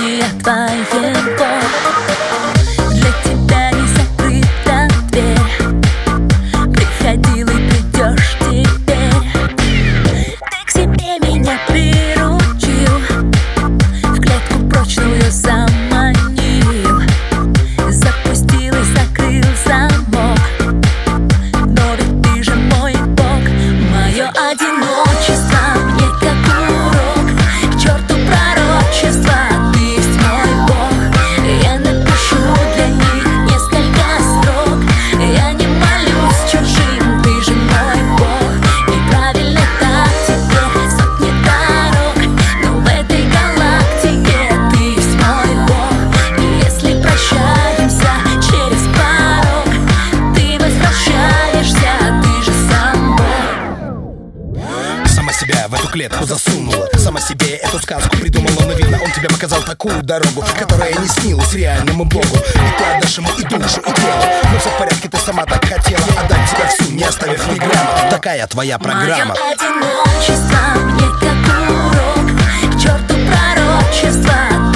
желания твоего. Для тебя не закрыта дверь, приходил и придешь теперь. Ты к себе меня приручил, в клетку прочную заманил, запустил и закрыл замок. Но ведь ты же мой Бог, мое одиночество мне как урок. К черту пророчество, ты есть мой Бог. Я напишу для них несколько строк. Я не молюсь чужим, ты же мой Бог. Неправильно так тебе сотни дорог, но в этой галактике ты есть мой Бог. И если прощаемся через порог, ты возвращаешься, ты же сам Бог. Сама себя в эту клетку засунула, сама себе эту сказку придумала. Но видно, он тебе показал такую дорогу, которая не снилась реальному Богу. И ты отдашь ему и душу, и тело. Но все в порядке, ты сама так хотела отдать тебя всю, не оставив ни грамма. Такая твоя программа. Мое одиночество мне как урок. К черту пророчество,